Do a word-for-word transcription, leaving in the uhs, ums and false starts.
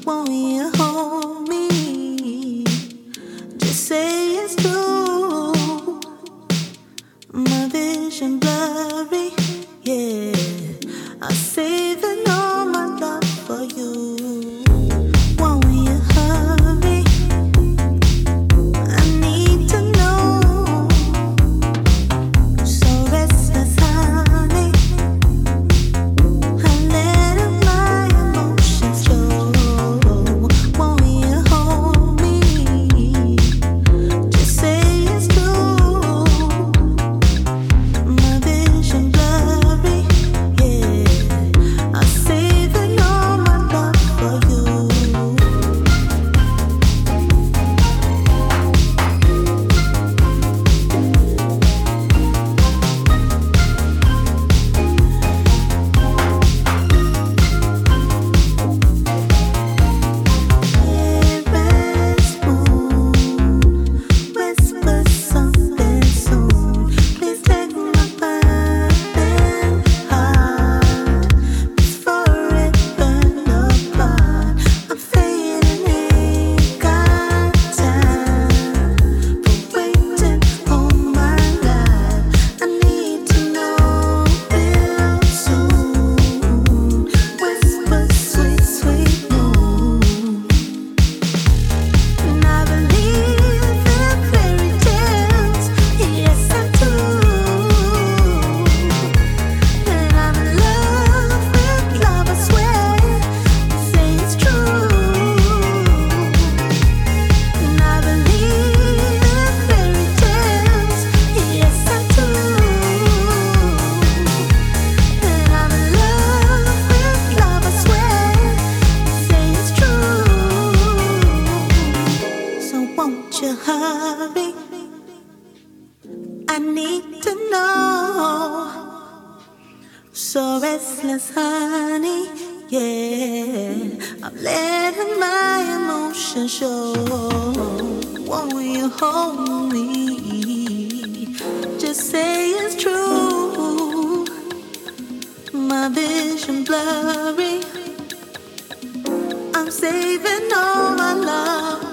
Won't you hold me? Just say it's true. My vision blurry, yeah. I'm saving all my love for you. Won't you hurry? I need to know. So restless, honey. I let my emotions show. Won't you hold me? Just say it's true. My vision blurry, yeah. I'm saving all my love for you. Rest moon, whisper something soon. Please take my burning heart before it burn apart. I'm fading, ain't got time for waiting on my life. I need to know real soon. Whisper sweet, sweet moon. And I believe in fairy tales, yes I do. And I'm in love with love, I swear, say it's true. And I believe in fairy tales, yes I do. And I'm in love with love, I swear, say it's true. So won't you hurry? I need to know. So restless, honey, yeah. I'm letting my emotions show. Won't you hold me? Just say it's true. My vision blurry. I'm saving all my love